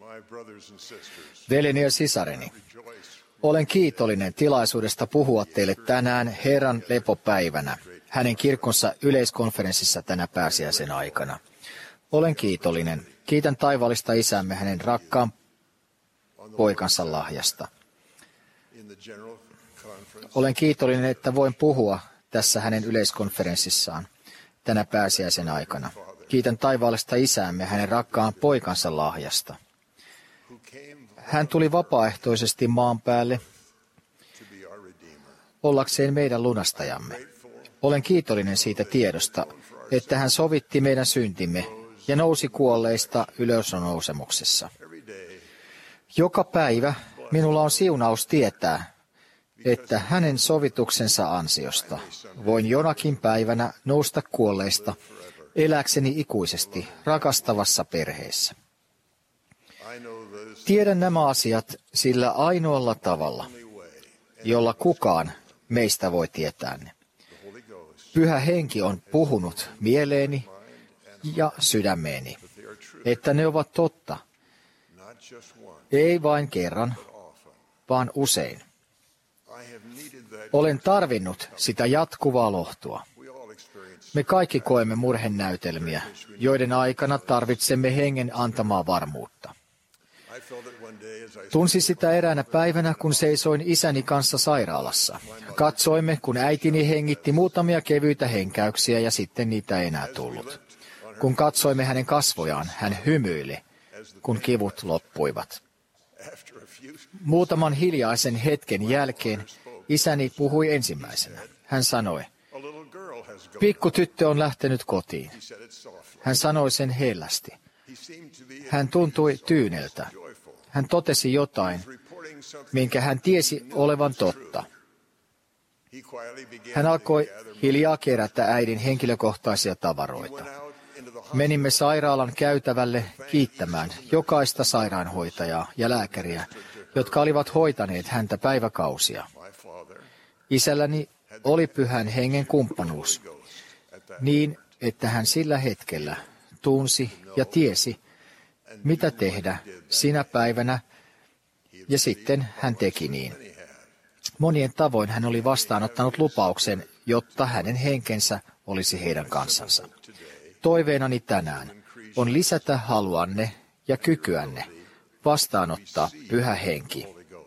Veljeni ja sisareni, olen kiitollinen tilaisuudesta puhua teille tänään Herran lepopäivänä, hänen kirkkonsa yleiskonferenssissa tänä pääsiäisen aikana. Olen kiitollinen. Kiitän taivaallista Isämme hänen rakkaan poikansa lahjasta. Olen kiitollinen, että voin puhua tässä hänen yleiskonferenssissaan tänä pääsiäisen aikana. Kiitän taivaallista Isäämme hänen rakkaan poikansa lahjasta. Hän tuli vapaaehtoisesti maan päälle ollakseen meidän lunastajamme. Olen kiitollinen siitä tiedosta, että hän sovitti meidän syntimme ja nousi kuolleista ylösnousemuksessa. Joka päivä minulla on siunaus tietää, että hänen sovituksensa ansiosta voin jonakin päivänä nousta kuolleista elääkseni ikuisesti rakastavassa perheessä. Tiedän nämä asiat sillä ainoalla tavalla, jolla kukaan meistä voi tietää ne. Pyhä Henki on puhunut mieleeni ja sydämeeni, että ne ovat totta, ei vain kerran, vaan usein. Olen tarvinnut sitä jatkuvaa lohtua. Me kaikki koemme murhenäytelmiä, joiden aikana tarvitsemme Hengen antamaa varmuutta. Tunsin sitä eräänä päivänä, kun seisoin isäni kanssa sairaalassa. Katsoimme, kun äitini hengitti muutamia kevyitä henkäyksiä ja sitten niitä ei enää tullut. Kun katsoimme hänen kasvojaan, hän hymyili, kun kivut loppuivat. Muutaman hiljaisen hetken jälkeen isäni puhui ensimmäisenä. Hän sanoi, pikku tyttö on lähtenyt kotiin. Hän sanoi sen hellästi. Hän tuntui tyyneltä. Hän totesi jotain, minkä hän tiesi olevan totta. Hän alkoi hiljaa kerätä äidin henkilökohtaisia tavaroita. Menimme sairaalan käytävälle kiittämään jokaista sairaanhoitajaa ja lääkäriä, jotka olivat hoitaneet häntä päiväkausia. Isälläni oli Pyhän Hengen kumppanuus, niin että hän sillä hetkellä tunsi ja tiesi, mitä tehdä sinä päivänä, ja sitten hän teki niin. Monien tavoin hän oli vastaanottanut lupauksen, jotta hänen henkensä olisi heidän kanssansa. Toiveenani tänään on lisätä haluanne ja kykyänne vastaanottaa Pyhä Henki.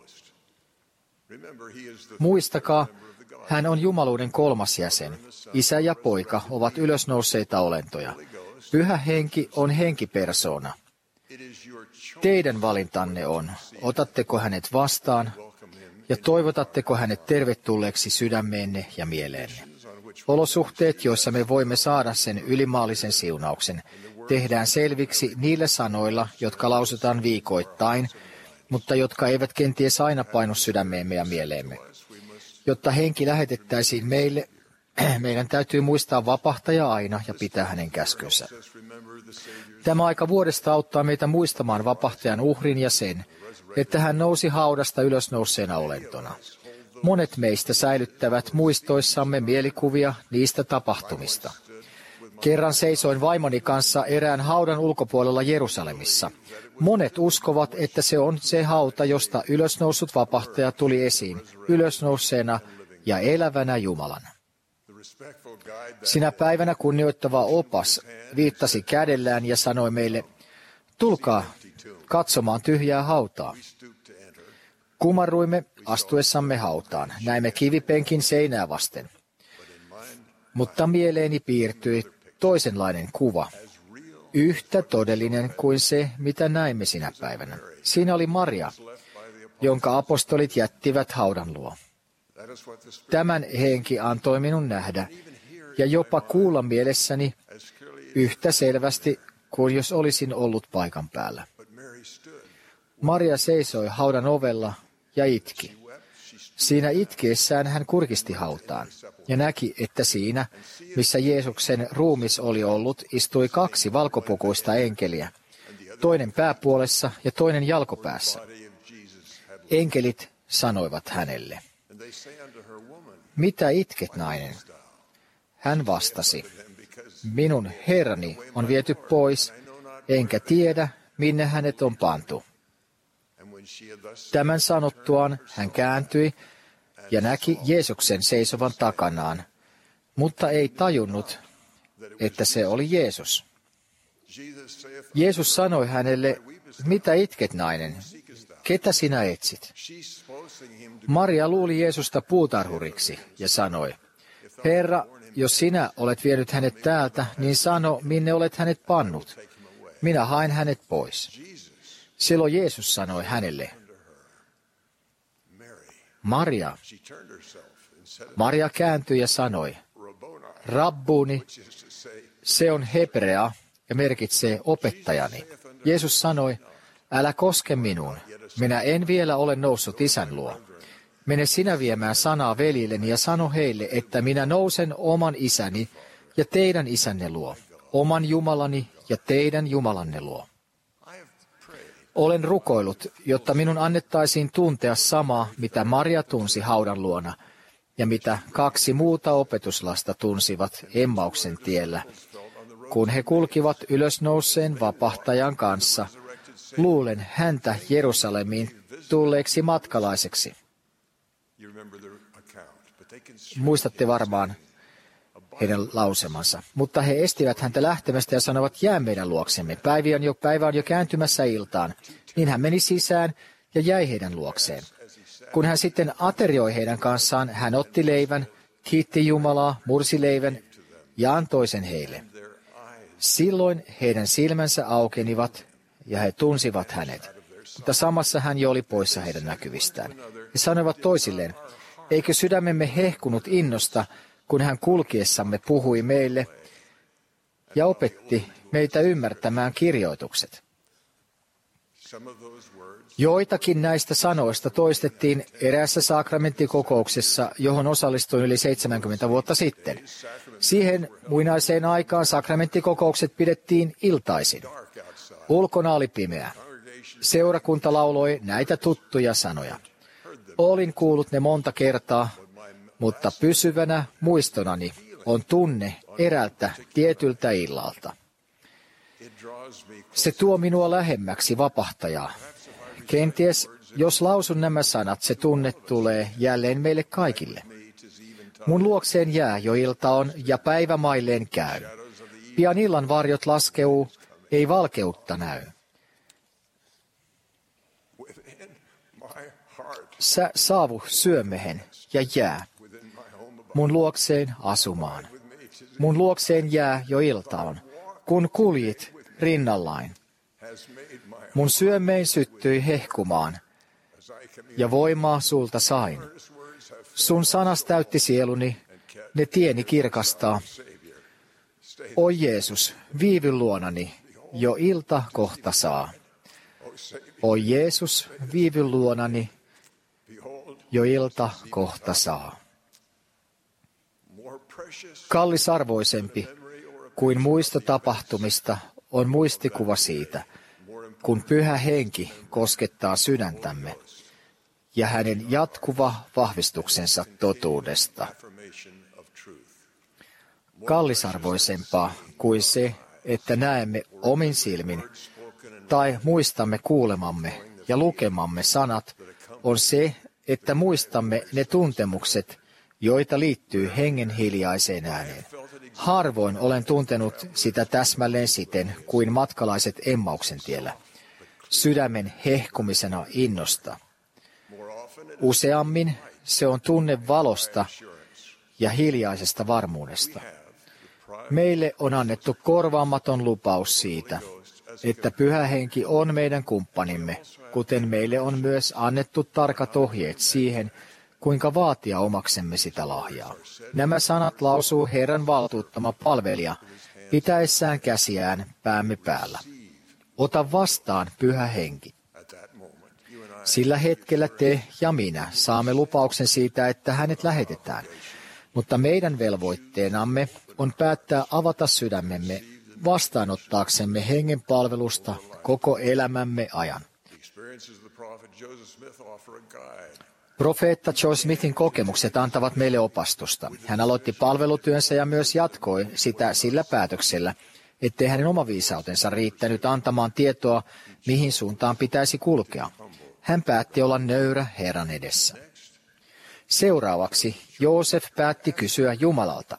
Muistakaa, hän on jumaluuden kolmas jäsen. Isä ja poika ovat ylösnouseita olentoja. Pyhä Henki on henkipersoona. Teidän valintanne on, otatteko hänet vastaan ja toivotatteko hänet tervetulleeksi sydämeenne ja mieleenne. Olosuhteet, joissa me voimme saada sen ylimaallisen siunauksen, tehdään selviksi niillä sanoilla, jotka lausutaan viikoittain, mutta jotka eivät kenties aina painu sydämeemme ja mieleemme. Jotta henki lähetettäisiin meille, meidän täytyy muistaa vapahtaja aina ja pitää hänen käskynsä. Tämä aika vuodesta auttaa meitä muistamaan vapahtajan uhrin ja sen, että hän nousi haudasta ylösnouseena olentona. Monet meistä säilyttävät muistoissamme mielikuvia niistä tapahtumista. Kerran seisoin vaimoni kanssa erään haudan ulkopuolella Jerusalemissa. Monet uskovat, että se on se hauta, josta ylösnoussut vapahtaja tuli esiin, ylösnouseena ja elävänä Jumalana. Sinä päivänä kunnioittava opas viittasi kädellään ja sanoi meille, tulkaa katsomaan tyhjää hautaa. Kumarruimme astuessamme hautaan, näimme kivipenkin seinää vasten. Mutta mieleeni piirtyi toisenlainen kuva, yhtä todellinen kuin se, mitä näimme sinä päivänä. Siinä oli Maria, jonka apostolit jättivät haudan luo. Tämän henki antoi minun nähdä ja jopa kuulla mielessäni yhtä selvästi kuin jos olisin ollut paikan päällä. Maria seisoi haudan ovella ja itki. Siinä itkiessään hän kurkisti hautaan ja näki, että siinä, missä Jeesuksen ruumis oli ollut, istui 2 valkopukuista enkeliä, toinen pääpuolessa ja toinen jalkopäässä. Enkelit sanoivat hänelle, mitä itket, nainen? Hän vastasi, minun herrani on viety pois, enkä tiedä, minne hänet on pantu. Tämän sanottuaan hän kääntyi ja näki Jeesuksen seisovan takanaan, mutta ei tajunnut, että se oli Jeesus. Jeesus sanoi hänelle, mitä itket, nainen? Ketä sinä etsit? Maria luuli Jeesusta puutarhuriksi ja sanoi, Herra, jos sinä olet vienyt hänet täältä, niin sano, minne olet hänet pannut. Minä haen hänet pois. Silloin Jeesus sanoi hänelle, Maria. Maria kääntyi ja sanoi, Rabbuni, se on hebrea ja merkitsee opettajani. Jeesus sanoi, älä koske minuun, minä en vielä ole noussut Isän luo. Mene sinä viemään sanaa veljilleni ja sano heille, että minä nousen oman isäni ja teidän isänne luo, oman Jumalani ja teidän Jumalanne luo. Olen rukoillut, jotta minun annettaisiin tuntea samaa, mitä Maria tunsi haudan luona, ja mitä 2 muuta opetuslasta tunsivat Emmauksen tiellä, kun he kulkivat ylösnouseen vapahtajan kanssa, luulen häntä Jerusalemiin tulleeksi matkalaiseksi. Muistatte varmaan heidän lausemansa. Mutta he estivät häntä lähtemästä ja sanovat, jää meidän luoksemme. Päivä on jo kääntymässä iltaan. Niin hän meni sisään ja jäi heidän luokseen. Kun hän sitten aterioi heidän kanssaan, hän otti leivän, kiitti Jumalaa, mursi leivän ja antoi sen heille. Silloin heidän silmänsä aukenivat ja he tunsivat hänet. Mutta samassa hän jo oli poissa heidän näkyvistään. He sanoivat toisilleen, eikö sydämemme hehkunut innosta, kun hän kulkiessamme puhui meille ja opetti meitä ymmärtämään kirjoitukset. Joitakin näistä sanoista toistettiin eräässä sakramentikokouksessa, johon osallistuin yli 70 vuotta sitten. Siihen muinaiseen aikaan sakramenttikokoukset pidettiin iltaisin. Ulkona oli pimeä. Seurakunta lauloi näitä tuttuja sanoja. Olin kuullut ne monta kertaa, mutta pysyvänä muistonani on tunne eräältä tietyltä illalta. Se tuo minua lähemmäksi vapahtajaa. Kenties, jos lausun nämä sanat, se tunne tulee jälleen meille kaikille. Mun luokseen jää jo ilta on ja päivä mailleen käy. Pian illan varjot laskeu, ei valkeutta näy. Sä saavu syömehen ja jää mun luokseen asumaan. Mun luokseen jää jo iltaan, kun kuljit rinnallain. Mun syömmein syttyi hehkumaan, ja voimaa sulta sain. Sun sanas täytti sieluni, ne tieni kirkastaa. Oi Jeesus, viivy luonani, jo ilta kohta saa. Oi Jeesus, viivy luonani, jo ilta kohta saa. Kallisarvoisempi kuin muisto tapahtumista on muistikuva siitä, kun Pyhä Henki koskettaa sydäntämme ja hänen jatkuva vahvistuksensa totuudesta. Kallisarvoisempaa kuin se, että näemme omin silmin tai muistamme kuulemamme ja lukemamme sanat, on se, että muistamme ne tuntemukset, joita liittyy hengen hiljaiseen ääneen. Harvoin olen tuntenut sitä täsmälleen siten kuin matkalaiset Emmauksen tiellä, sydämen hehkumisena innosta. Useammin se on tunne valosta ja hiljaisesta varmuudesta. Meille on annettu korvaamaton lupaus siitä, että Pyhä Henki on meidän kumppanimme, kuten meille on myös annettu tarkat ohjeet siihen, kuinka vaatia omaksemme sitä lahjaa. Nämä sanat lausuu Herran valtuuttama palvelija, pitäessään käsiään päämme päällä. Ota vastaan Pyhä Henki. Sillä hetkellä te ja minä saamme lupauksen siitä, että hänet lähetetään. Mutta meidän velvoitteenamme on päättää avata sydämemme vastaanottaaksemme hengen palvelusta koko elämämme ajan. Profeetta Joe Smithin kokemukset antavat meille opastusta. Hän aloitti palvelutyönsä ja myös jatkoi sitä sillä päätöksellä, ettei hänen oma viisautensa riittänyt antamaan tietoa, mihin suuntaan pitäisi kulkea. hän päätti olla nöyrä Herran edessä. Seuraavaksi Joosef päätti kysyä Jumalalta.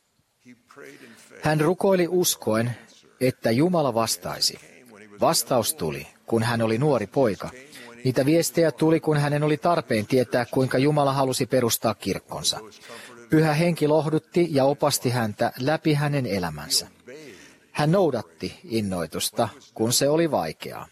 Hän rukoili uskoen, että Jumala vastaisi. Vastaus tuli, kun hän oli nuori poika. Niitä viestejä tuli, kun hänen oli tarpeen tietää, kuinka Jumala halusi perustaa kirkkonsa. Pyhä henki lohdutti ja opasti häntä läpi hänen elämänsä. Hän noudatti innoitusta, kun se oli vaikeaa.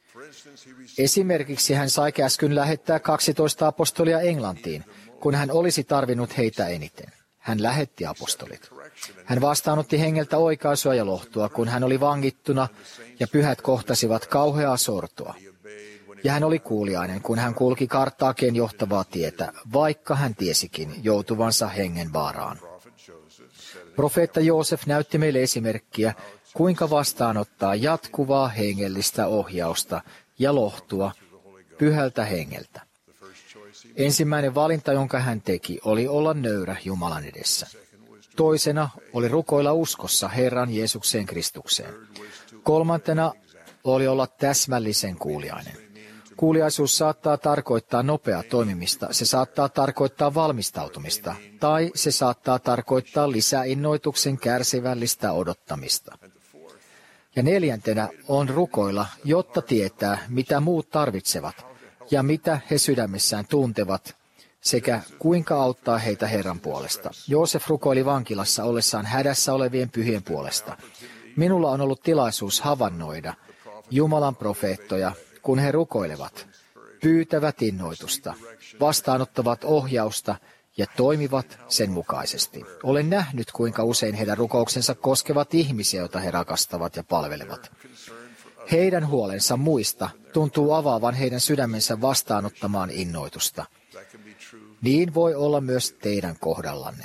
Esimerkiksi hän sai käskyn lähettää 12 apostolia Englantiin, kun hän olisi tarvinnut heitä eniten. Hän lähetti apostolit. Hän vastaanotti hengeltä oikaisua ja lohtua, kun hän oli vangittuna ja pyhät kohtasivat kauheaa sortoa. Ja hän oli kuuliainen, kun hän kulki Karthaageen johtavaa tietä, vaikka hän tiesikin joutuvansa hengen vaaraan. Profeetta Joosef näytti meille esimerkkiä, kuinka vastaanottaa jatkuvaa hengellistä ohjausta ja lohtua pyhältä hengeltä. Ensimmäinen valinta, jonka hän teki, oli olla nöyrä Jumalan edessä. Toisena oli rukoilla uskossa Herran Jeesukseen Kristukseen. Kolmantena oli olla täsmällisen kuuliainen. Kuuliaisuus saattaa tarkoittaa nopeaa toimimista, se saattaa tarkoittaa valmistautumista, tai se saattaa tarkoittaa lisäinnoituksen kärsivällistä odottamista. Ja neljäntenä on rukoilla, jotta tietää, mitä muut tarvitsevat, ja mitä he sydämessään tuntevat, sekä kuinka auttaa heitä Herran puolesta. Joosef rukoili vankilassa ollessaan hädässä olevien pyhien puolesta. Minulla on ollut tilaisuus havainnoida Jumalan profeettoja, kun he rukoilevat, pyytävät innoitusta, vastaanottavat ohjausta ja toimivat sen mukaisesti. Olen nähnyt, kuinka usein heidän rukouksensa koskevat ihmisiä, joita he rakastavat ja palvelevat. Heidän huolensa muista tuntuu avaavan heidän sydämensä vastaanottamaan innoitusta. Niin voi olla myös teidän kohdallanne.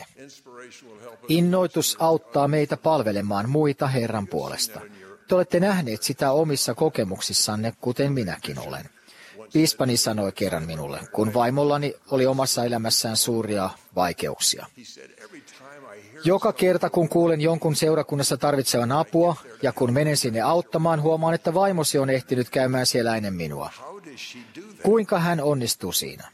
Innoitus auttaa meitä palvelemaan muita Herran puolesta. Te olette nähneet sitä omissa kokemuksissanne, kuten minäkin olen. Piispani sanoi kerran minulle, kun vaimollani oli omassa elämässään suuria vaikeuksia. Joka kerta, kun kuulen jonkun seurakunnassa tarvitsevan apua, ja kun menen sinne auttamaan, huomaan, että vaimosi on ehtinyt käymään siellä ennen minua. Kuinka hän onnistuu siinä?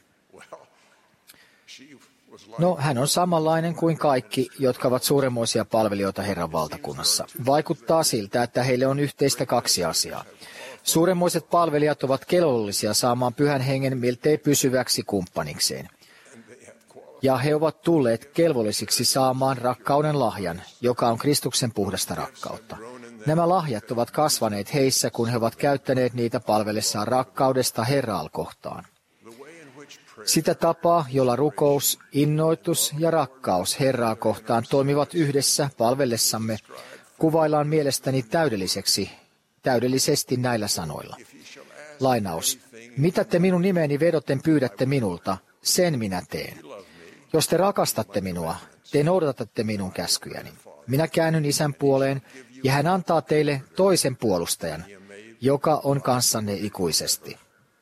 No, hän on samanlainen kuin kaikki, jotka ovat suuremmoisia palvelijoita Herran valtakunnassa. Vaikuttaa siltä, että heille on yhteistä kaksi asiaa. Suuremmoiset palvelijat ovat kelvollisia saamaan pyhän hengen miltei pysyväksi kumppanikseen. Ja he ovat tulleet kelvollisiksi saamaan rakkauden lahjan, joka on Kristuksen puhdasta rakkautta. Nämä lahjat ovat kasvaneet heissä, kun he ovat käyttäneet niitä palvellessaan rakkaudesta Herraa kohtaan. Sitä tapaa, jolla rukous, innoitus ja rakkaus Herraa kohtaan toimivat yhdessä palvellessamme, kuvaillaan mielestäni täydellisesti näillä sanoilla. Lainaus. Mitä te minun nimeni vedoten pyydätte minulta, sen minä teen. Jos te rakastatte minua, te noudatatte minun käskyjäni. Minä käännyn Isän puoleen, ja hän antaa teille toisen puolustajan, joka on kanssanne ikuisesti.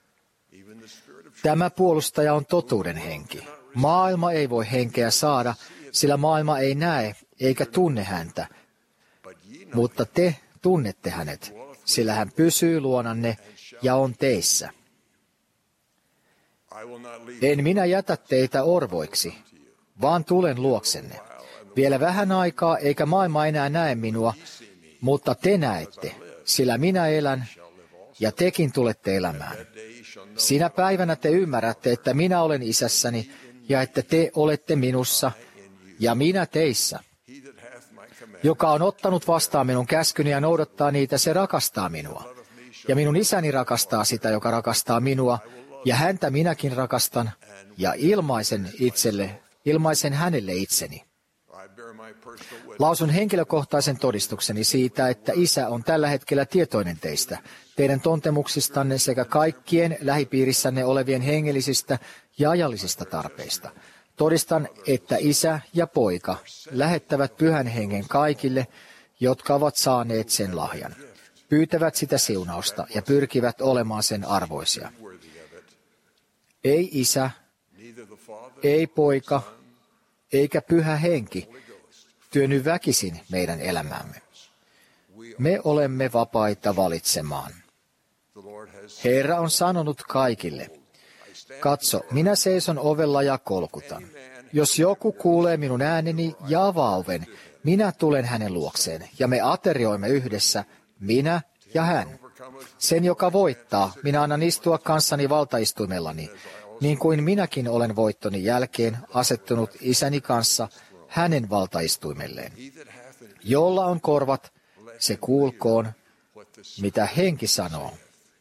Tämä puolustaja on totuuden henki. Maailma ei voi henkeä saada, sillä maailma ei näe eikä tunne häntä, mutta te tunnette hänet, sillä hän pysyy luonanne ja on teissä. En minä jätä teitä orvoiksi, vaan tulen luoksenne. Vielä vähän aikaa, eikä maailma enää näe minua, mutta te näette, sillä minä elän ja tekin tulette elämään. Sinä päivänä te ymmärrätte, että minä olen Isässäni ja että te olette minussa ja minä teissä. Joka on ottanut vastaan minun käskyni ja noudattaa niitä, se rakastaa minua. Ja minun Isäni rakastaa sitä, joka rakastaa minua, ja häntä minäkin rakastan, ja ilmaisen hänelle itseni. Lausun henkilökohtaisen todistukseni siitä, että Isä on tällä hetkellä tietoinen teistä, teidän tuntemuksistanne sekä kaikkien lähipiirissänne olevien hengellisistä ja ajallisista tarpeista. Todistan, että Isä ja Poika lähettävät Pyhän Hengen kaikille, jotka ovat saaneet sen lahjan. Pyytävät sitä siunausta ja pyrkivät olemaan sen arvoisia. Ei Isä, ei Poika, eikä Pyhä Henki työnny väkisin meidän elämäämme. Me olemme vapaita valitsemaan. Herra on sanonut kaikille, katso, minä seison ovella ja kolkutan. Jos joku kuulee minun ääneni ja avaa oven, minä tulen hänen luokseen, ja me aterioimme yhdessä, minä ja hän. Sen, joka voittaa, minä annan istua kanssani valtaistuimellani, niin kuin minäkin olen voittoni jälkeen asettunut isäni kanssa hänen valtaistuimelleen. Jolla on korvat, se kuulkoon, mitä henki sanoo.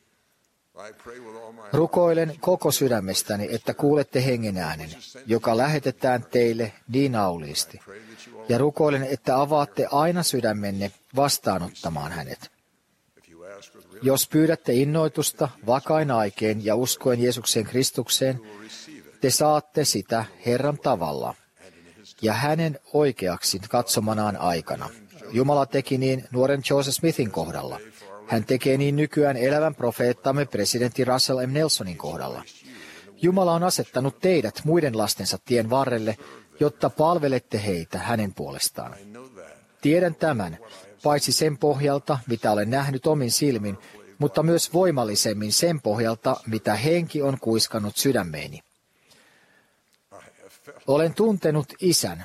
Rukoilen koko sydämestäni, että kuulette hengen äänen, joka lähetetään teille niin auliisti. Ja rukoilen, että avaatte aina sydämenne vastaanottamaan hänet. Jos pyydätte innoitusta vakain aikeen ja uskoen Jeesuksen Kristukseen, te saatte sitä Herran tavalla ja hänen oikeaksi katsomanaan aikana. Jumala teki niin nuoren Joseph Smithin kohdalla. Hän tekee niin nykyään elävän profeettamme presidentti Russell M. Nelsonin kohdalla. Jumala on asettanut teidät muiden lastensa tien varrelle, jotta palvelette heitä hänen puolestaan. Tiedän tämän, paitsi sen pohjalta, mitä olen nähnyt omin silmin, mutta myös voimallisemmin sen pohjalta, mitä henki on kuiskannut sydämeeni. Olen tuntenut Isän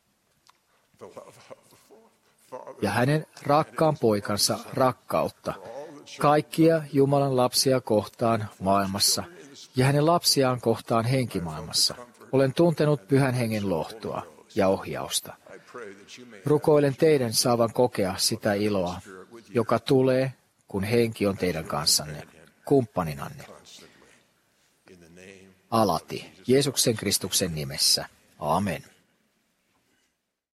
ja hänen rakkaan poikansa rakkautta, kaikkia Jumalan lapsia kohtaan maailmassa ja hänen lapsiaan kohtaan henkimaailmassa. Olen tuntenut Pyhän Hengen lohtua ja ohjausta. Rukoilen teidän saavan kokea sitä iloa, joka tulee, kun henki on teidän kanssanne, kumppaninanne. Alati, Jeesuksen Kristuksen nimessä. Amen.